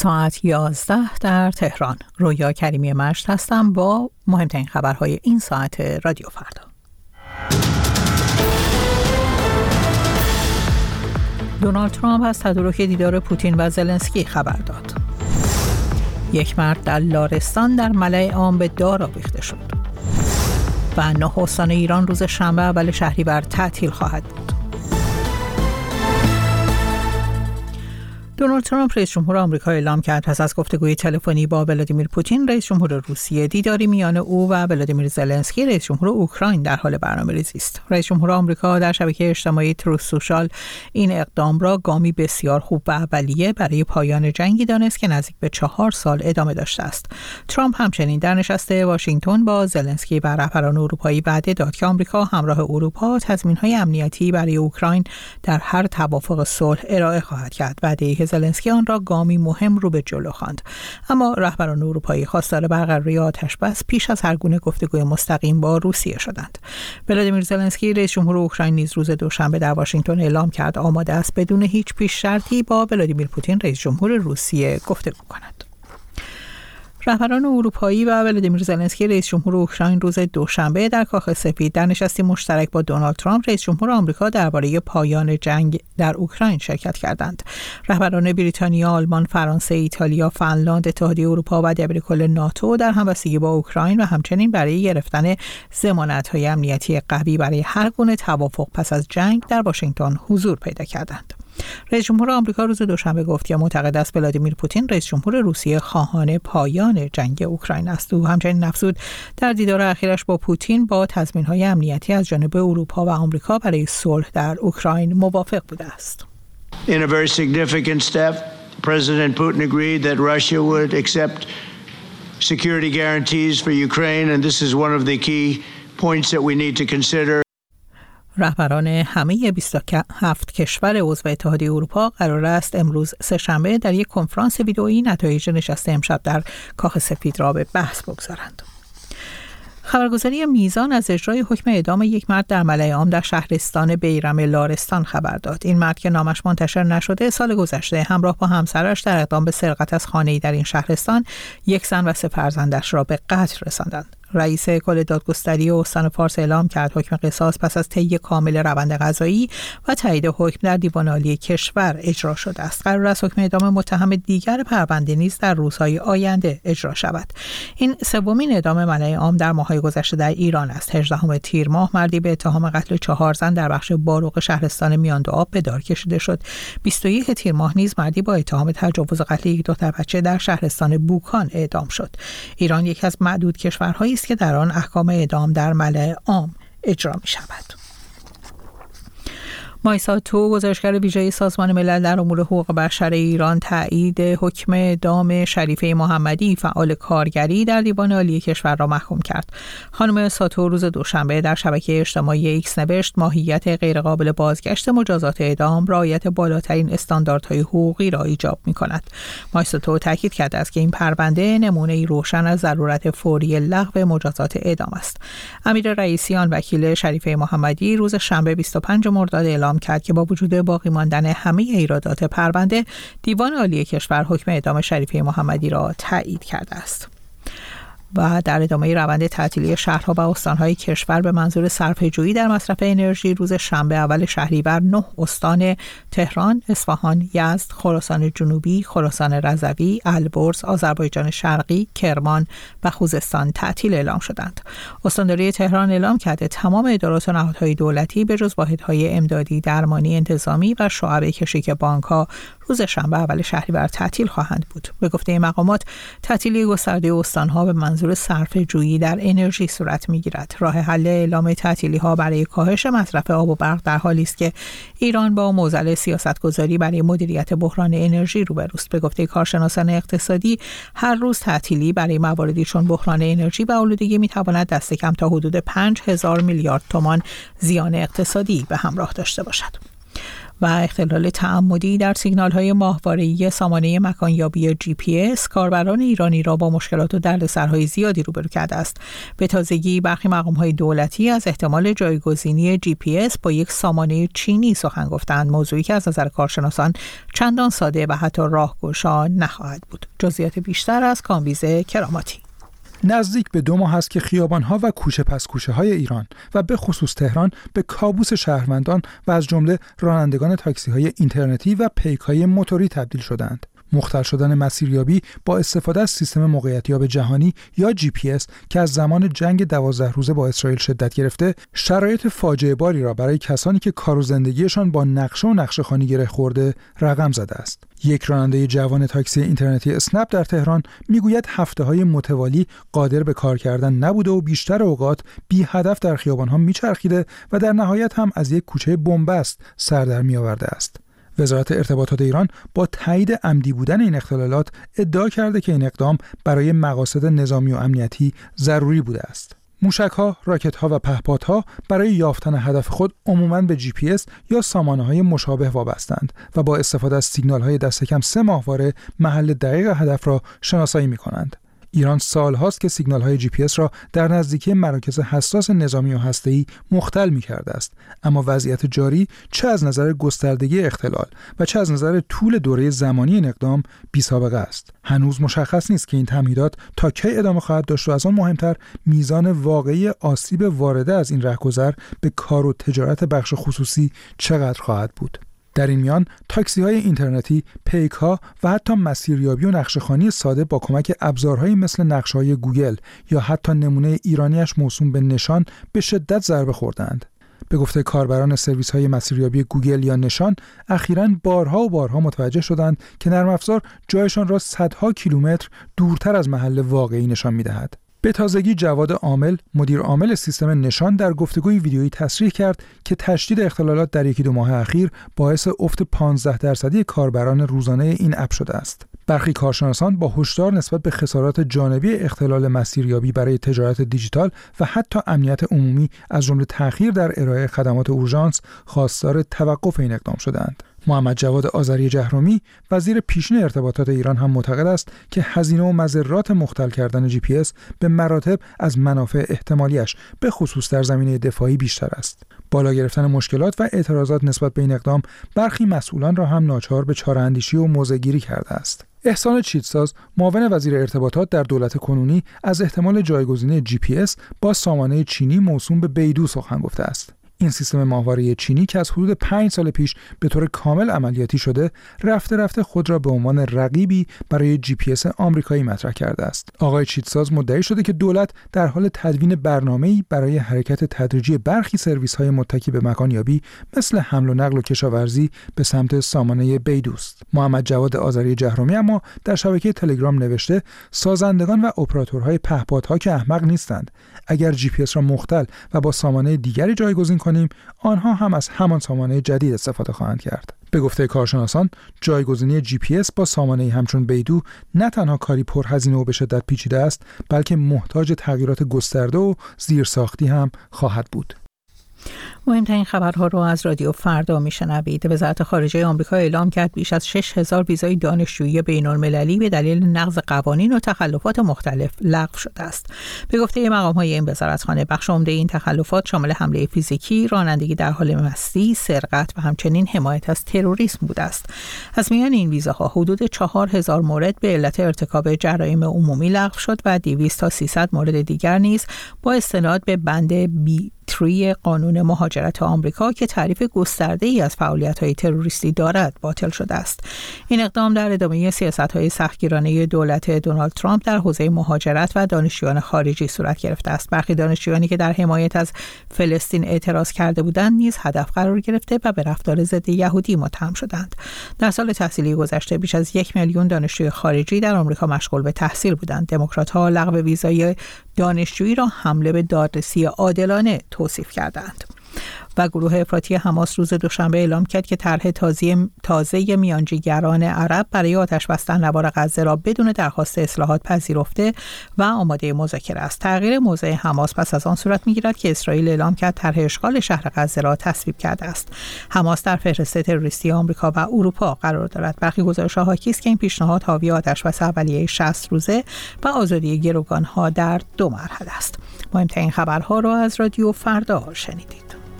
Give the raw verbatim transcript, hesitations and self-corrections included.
ساعت یازده در تهران. رویا کریمی مجد هستم با مهمترین خبرهای این ساعت رادیو فردا. دونالد ترامپ از تدارک دیدار پوتین و زلنسکی خبر داد. یک مرد در لارستان در ملأ عام به دار آویخته شد. و نه استان ایران روز شنبه اول شهریور تعطیل خواهد بود. دونالد ترامپ رئیس جمهور آمریکا اعلام کرد پس از گفتگوی تلفنی با ولادیمیر پوتین رئیس جمهور روسیه دیداری میان او و ولادیمیر زلنسکی رئیس جمهور اوکراین در حال برنامه‌ریزی است. رئیس جمهور آمریکا در شبکه اجتماعی تروث سوشال این اقدام را گامی بسیار خوب و اولیه برای پایان جنگی دانست که نزدیک به چهار سال ادامه داشته است. ترامپ همچنین در نشست واشنگتن با زلنسکی و رهبران اروپایی وعده داد که آمریکا همراه اروپا تضمین‌های امنیتی برای اوکراین در هر توافق صلح ارائه خواهد کرد. وعده‌ای که زلنسکی آن را گامی مهم رو به جلو خواند. اما رهبران اروپایی خواستار برقراری آتش‌بس پیش از هر گونه گفتگوی مستقیم با روسیه شدند. ولادیمیر زلنسکی رئیس جمهور اوکراین نیز روز دوشنبه در واشنگتن اعلام کرد آماده است بدون هیچ پیش شرطی با ولادیمیر پوتین رئیس جمهور روسیه گفتگو کند. رهبران اروپایی و ولادیمیر زلنسکی رئیس جمهور اوکراین روز دوشنبه در کاخ سفید در نشستی مشترک با دونالد ترامپ رئیس جمهور آمریکا درباره پایان جنگ در اوکراین شرکت کردند. رهبران بریتانیا، آلمان، فرانسه، ایتالیا، فنلاند، اتحادیه اروپا و دبیرکل ناتو در همبستگی با اوکراین و همچنین برای گرفتن ضمانت‌های امنیتی قوی برای هر گونه توافق پس از جنگ در واشنگتن حضور پیدا کردند. رئیس جمهور آمریکا روز دوشنبه گفت که معتقد است ولادیمیر پوتین رئیس جمهور روسیه خواهان پایان جنگ اوکراین است. او همچنین افزود در دیدار اخیرش با پوتین با تضمین‌های امنیتی از جانب اروپا و آمریکا برای صلح در اوکراین موافق بوده است. In a very significant step, President Putin agreed that Russia would accept security guarantees for Ukraine, and this is one of the key points that we need to consider. رهبران همه بیست و هفت کشور عضو اتحادیه اروپا قرار است امروز سه‌شنبه در یک کنفرانس ویدئویی نتایج نشست امشب در کاخ سفید را به بحث بگذارند. خبرگزاری میزان از اجرای حکم اعدام یک مرد در ملأ عام در شهرستان بیرم لارستان خبر داد. این مرد که نامش منتشر نشده سال گذشته همراه با همسرش در اقدام به سرقت از خانه‌ای در این شهرستان یک زن و سه فرزندش را به قتل رساندند. رئیس کل دادگستری استان فارس اعلام کرد حکم قصاص پس از طی کامل روند قضایی و تایید حکم در دیوان عالی کشور اجرا شده است. قرار است حکم اعدام متهم دیگر پرونده نیز در روزهای آینده اجرا شود. این سومین اعدام ملأ عام در ماه‌های گذشته در ایران است. هجدهم تیر ماه مردی به اتهام قتل چهار زن در بخش باروق شهرستان میاندوآب به دار کشیده شد. بیست و یک تیر ماه نیز مردی با اتهام تجاوز قتل یک دختر بچه در شهرستان بوکان اعدام شد. ایران یکی از معدود کشورهایی که در آن احکام اعدام در ملأ عام اجرا می شود. مایسا تو گزارشگر ویژه سازمان ملل در امور حقوق بشر ایران تایید حکم اعدام شریفه محمدی فعال کارگری در دیوان عالی کشور را محکوم کرد. خانم ساتو روز دوشنبه در شبکه اجتماعی ایکس نوشت ماهیت غیرقابل بازگشت مجازات اعدام رعایت بالاترین استانداردهای حقوقی را ایجاب می‌کند. مایسا تو تاکید کرده است که این پرونده نمونه‌ای روشن از ضرورت فوری لغو مجازات اعدام است. امیر رئیسیان وکیل شریفه محمدی روز شنبه بیست و پنجم مرداد اعلام کرد که با وجود باقی ماندن همه ایرادات پرونده دیوان عالی کشور حکم اعدام شریفه محمدی را تایید کرده است. و در ادامه روند تعطیلی شهرها و استانهای کشور به منظور صرفه‌جویی در مصرف انرژی روز شنبه اول شهریور نه استان تهران، اصفهان، یزد، خراسان جنوبی، خراسان رضوی، البرز، آذربایجان شرقی، کرمان و خوزستان تعطیل اعلام شدند. استانداری تهران اعلام کرده تمام ادارات و نهادهای دولتی به جز واحدهای امدادی، درمانی، انتظامی و شعبه کشیک بانک‌ها روز شنبه اول شهریور تعطیل خواهند بود. به گفته مقامات تعطیلی گسترده استان‌ها به منظور صرفه‌جویی در انرژی صورت می‌گیرد. راه حل اعلام تعطیلی‌ها برای کاهش مصرف آب و برق در حالی است که ایران با معضل سیاست‌گذاری برای مدیریت بحران انرژی روبروست. به گفته کارشناسان اقتصادی هر روز تعطیلی برای مواردی چون بحران انرژی و آلودگی می‌تواند دست کم تا حدود پنج هزار میلیارد تومان زیان اقتصادی به همراه داشته باشد. و اختلال تعمدی در سیگنال‌های ماهواره‌ای سامانه مکانیابی جی پی اس کاربران ایرانی را با مشکلات و دردسرهای زیادی روبرو کرده است. به تازگی برخی مقام‌های دولتی از احتمال جایگزینی جی پی اس با یک سامانه چینی سخن گفتند، موضوعی که از نظر کارشناسان چندان ساده و حتی راهگشا نخواهد بود. جزئیات بیشتر از کامبیز کراماتی. نزدیک به دو ماه است که خیابان‌ها و کوچه پس کوچه‌های ایران و به خصوص تهران به کابوس شهروندان و از جمله رانندگان تاکسی‌های اینترنتی و پیک‌های موتوری تبدیل شدند. مختل شدن مسیریابی با استفاده از سیستم موقعیتیاب جهانی یا جی پی اس که از زمان جنگ دوازده روزه با اسرائیل شدت گرفته، شرایط فاجعه باری را برای کسانی که کار و زندگیشان با نقشه و نقشه‌خوانی گره خورده رقم زده است. یک راننده جوان تاکسی اینترنتی اسنپ در تهران میگوید هفته‌های متوالی قادر به کار کردن نبوده و بیشتر اوقات بی هدف در خیابان‌ها میچرخیده و در نهایت هم از یک کوچه بن‌بست سر در می‌آورده است. وزارت ارتباطات ایران با تایید عمدی بودن این اختلالات ادعا کرده که این اقدام برای مقاصد نظامی و امنیتی ضروری بوده است. موشک‌ها، راکت‌ها و پهپادها برای یافتن هدف خود عموماً به جی پی اس یا سامانه‌های مشابه وابستند و با استفاده از سیگنال‌های دست کم سه ماهواره محل دقیق هدف را شناسایی می‌کنند. ایران سال‌هاست که سیگنال‌های جی پی اس را در نزدیکی مراکز حساس نظامی و هسته‌ای مختل می‌کرده است، اما وضعیت جاری چه از نظر گستردگی اختلال و چه از نظر طول دوره زمانی این اقدام بی‌سابقه است. هنوز مشخص نیست که این تمهیدات تا کی ادامه خواهد داشت و از آن مهمتر میزان واقعی آسیب وارده از این رهگذر به کار و تجارت بخش خصوصی چقدر خواهد بود. در این میان تاکسی‌های اینترنتی، پیک‌ها و حتی مسیریابی و نقشه‌خوانی ساده با کمک ابزارهایی مثل نقشه‌های گوگل یا حتی نمونه ایرانیش موسوم به نشان به شدت ضربه خوردند. به گفته کاربران سرویس‌های مسیریابی گوگل یا نشان، اخیراً بارها و بارها متوجه شدند که نرم افزار جایشان را صدها کیلومتر دورتر از محل واقعی نشان می‌دهد. به تازگی جواد عامل، مدیر عامل سیستم نشان، در گفتگوی ویدیویی تصریح کرد که تشدید اختلالات در یکی دو ماه اخیر باعث افت پانزده درصدی کاربران روزانه این اپ شده است. برخی کارشناسان با هشدار نسبت به خسارات جانبی اختلال مسیریابی برای تجارت دیجیتال و حتی امنیت عمومی از جمله تأخیر در ارائه خدمات اورژانس خواستار توقف این اقدام شدند. محمد جواد آذری جهرومی، وزیر پیشین ارتباطات ایران، هم معتقد است که هزینه و مضرات مختل کردن جی پی اس به مراتب از منافع احتمالیش به خصوص در زمینه دفاعی بیشتر است. بالا گرفتن مشکلات و اعتراضات نسبت به این اقدام برخی مسئولان را هم ناچار به چاره‌اندیشی و موضع‌گیری کرده است. احسان چیتساز، معاون وزیر ارتباطات در دولت کنونی، از احتمال جایگزینی جی پی اس با سامانه چینی موسوم به بیدو سخن گفته است. این سیستم ماهواره چینی که از حدود پنج سال پیش به طور کامل عملیاتی شده، رفته رفته خود را به عنوان رقیبی برای جی پی اس آمریکایی مطرح کرده است. آقای چیتساز مدعی شده که دولت در حال تدوین برنامه‌ای برای حرکت تدریجی برخی سرویس‌های متکی به مکانیابی مثل حمل و نقل و کشاورزی به سمت سامانه بیدوست. محمد جواد آذری جهرومی اما در شبکه تلگرام نوشته سازندگان و اپراتورهای پهپادها که احمق نیستند. اگر جی پی اس را مختل و با سامانه دیگری جایگزین کنیم، آنها هم از همان سامانه جدید استفاده خواهند کرد. به گفته کارشناسان، جایگزینی جی پی اس با سامانه همچون بیدو نه تنها کاری پرهزینه و به شدت پیچیده است، بلکه محتاج تغییرات گسترده و زیرساختی هم خواهد بود. مهمترین خبرها رو از رادیو فردا میشنوید. وزارت خارجه آمریکا اعلام کرد بیش از شش هزار ویزای دانشجویی بین‌المللی به دلیل نقض قوانین و تخلفات مختلف لغو شده است. به گفته مقام‌های این وزارتخانه، بخش عمده این تخلفات شامل حمله فیزیکی، رانندگی در حال مستی، سرقت و همچنین حمایت از تروریسم بوده است. از میان این ویزاها حدود چهار هزار مورد به علت ارتکاب جرایم عمومی لغو شد و دویست تا سیصد مورد دیگر نیز با استناد به بند بی تری قانون مهاجرت آمریکا که تعریف گسترده‌ای از فعالیت‌های تروریستی دارد باطل شده است. این اقدام در ادامه سیاست‌های سختگیرانه دولت دونالد ترامپ در حوزه مهاجرت و دانشجویان خارجی صورت گرفته است. برخی دانشجویانی که در حمایت از فلسطین اعتراض کرده بودند نیز هدف قرار گرفته و به رفتار ضد یهودی متهم شدند. در سال تحصیلی گذشته بیش از یک میلیون دانشجوی خارجی در آمریکا مشغول به تحصیل بودند. دموکرات‌ها لغو ویزای دانشجویی را حمله به دادرسی عادلانه توصیف کردند. و گروه افراطی حماس روز دوشنبه اعلام کرد که طرح تازه تازه میانجیگران عرب برای آتش بستن نوار غزه را بدون درخواست اصلاحات پذیرفته و آماده مذاکره است. تغییر موضع حماس پس از آن صورت می‌گیرد که اسرائیل اعلام کرد طرح اشغال شهر غزه را تصویب کرده است. حماس در فهرست تروریستی آمریکا و اروپا قرار دارد. برخی گزارش‌ها حاکی است که این پیشنهاد حاوی آتش‌بس اولیه شصت روزه و آزادی گروگان‌ها در دو مرحله است. مهمترین خبرها را از رادیو فردا شنیدید.